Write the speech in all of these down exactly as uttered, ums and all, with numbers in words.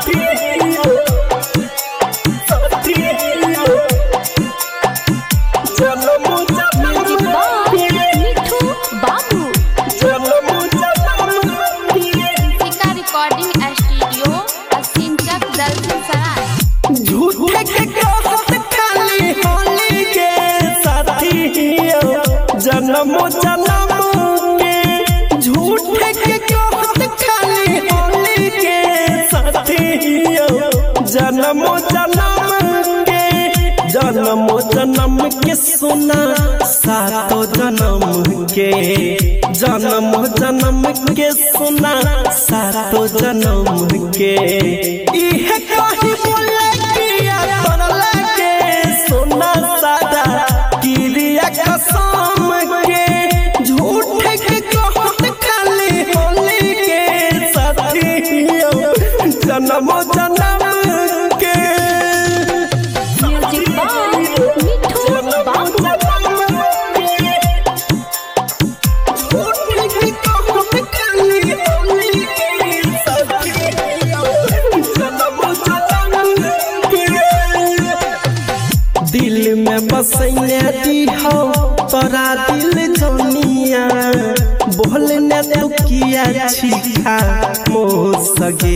साथी साथी जन्म म्यूजिक बॉय मिठू बाबू सिका रिकॉर्डिंग स्टूडियो सिंचक दर्शन सराय। झूठे के कहत खाली होली के साथी जन्म जन्म के झूठे के कहत खाली होली के साथी जन्म जन्म के जन्म जन्म के सुना सातो जन्म के जन्म जन्म के सुना सातो जन्म के इहे कही बोले किया बनला के सुना सादा किरिया कसम के झूठे के कहत खाली होली के साथी जन्म जन्म के म्यूजिक बॉय मिठू बाबू दिल में बसैया दी हो तोरा दिल जोनिया बोलने तो किया छिखा मो सगे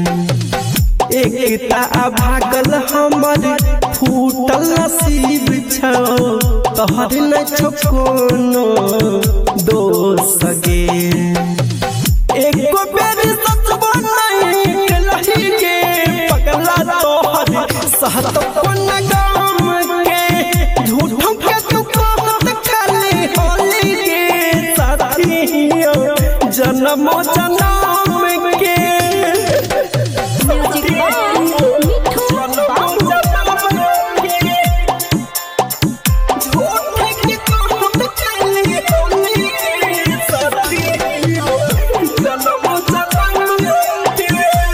एकता भागल हमर फूटल नसीब छो तोहर न कोनो दो सगे एको बेर सच बनाई लही के पगला तोहर सहत कोन गाम के झूठों के तू कहत खाली होली के साथी जन्म जन्म के म्यूजिक बॉय मिठू बाबू झूठे के कहत खाली होली के साथी जन्म जन्म के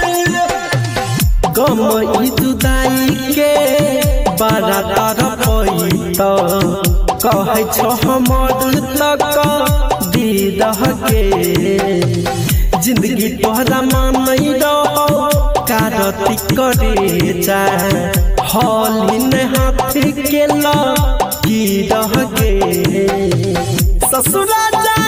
गम ई जुदाई के बड़ा तरफ कहे छो हमर तक दीदह के जिंदगी तोहरा मानई रहो कारती करे जा हॉली ने हाथ के ला की रह के ससुरा जा